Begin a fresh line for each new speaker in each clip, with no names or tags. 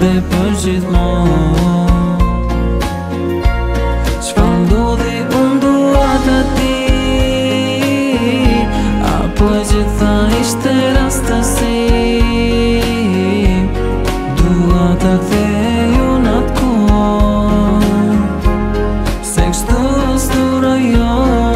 dhe për gjithmonë. Çfarë ndodhi unë dua ta di, apo e gjitha ishte rastësi. Dua ta kthej unë atë kohë, se kështu s'dura jo.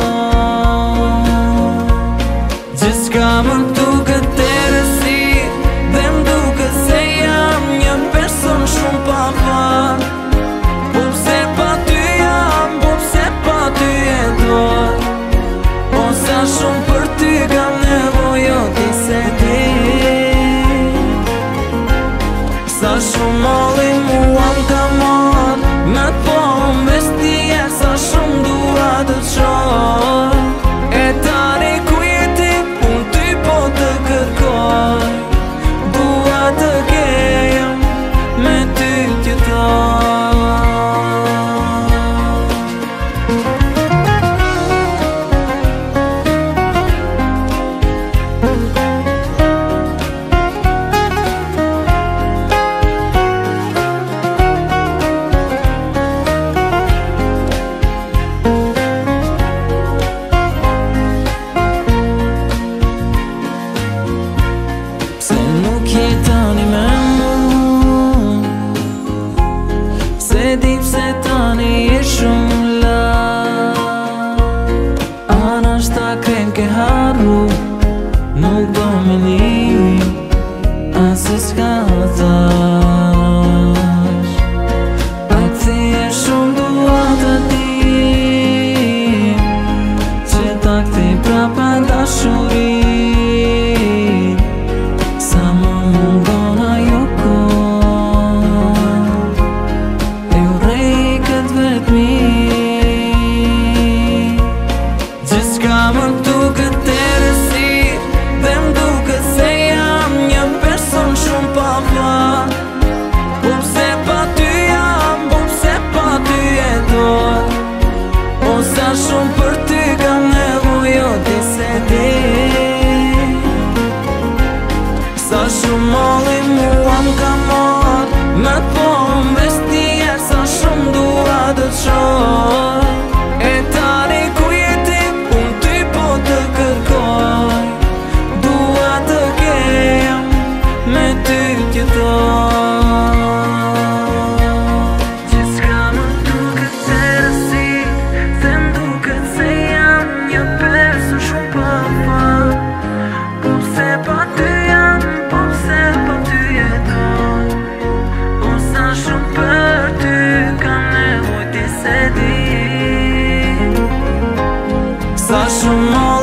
Gjithçka më duket errësi, dhe m'duket se jam një person shumë pa fat. Po pse pa ty jam, po pse pa ty jetoj, po sa shumë për ty kam nevojë, ti se di. Sa shumë molli mua m'ka marrë, me t'po m'vestie, sa shumë dua të qoj. E tani ku jeti, unë ty po të kërkoj, dua të kejem me ty t'jetoj. Tani me mu, se di pse tani e shumë la. Ana shta krem ke harru, nuk do me një asë s'ka thash. A këthi e shumë dua të di, që ta këthi prapa dashuri. Gjithçka më duket errësi, dhe m'duket se jam një person shumë pa fat. Po pse pa ty jam, po pse pa ty jetoj, po sa shumë për ty kam nevojë, ti se di. Sa shumë molli mua m'ka marrë, me t'po m'vestie, sa shumë dua të qoj. E tani ku jeti, unë ty po të kërkoj, dua të kejem me ty t'jetoj. Gjithçka më duket errësi, se m'duket se jam një person shumë pa fat. Po pse pa ty jam, po pse pa ty jetoj, po sa shumë për ty kam nevojë, ti se di. Sa shumë